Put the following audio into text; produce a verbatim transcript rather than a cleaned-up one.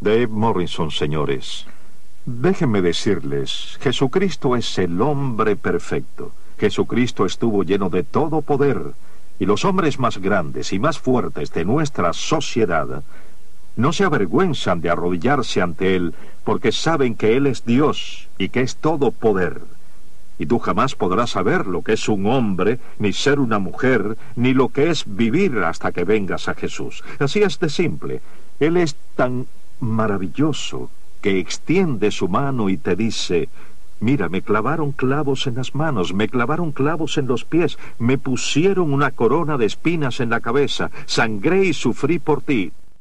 Dave Morrison, señores. Déjenme decirles, Jesucristo es el hombre perfecto. Jesucristo estuvo lleno de todo poder, y los hombres más grandes y más fuertes de nuestra sociedad no se avergüenzan de arrodillarse ante Él, porque saben que Él es Dios y que es todo poder. Y tú jamás podrás saber lo que es un hombre, ni ser una mujer, ni lo que es vivir hasta que vengas a Jesús. Así es de simple. Él es tan maravilloso que extiende su mano y te dice: mira, me clavaron clavos en las manos, me clavaron clavos en los pies, me pusieron una corona de espinas en la cabeza, sangré y sufrí por ti.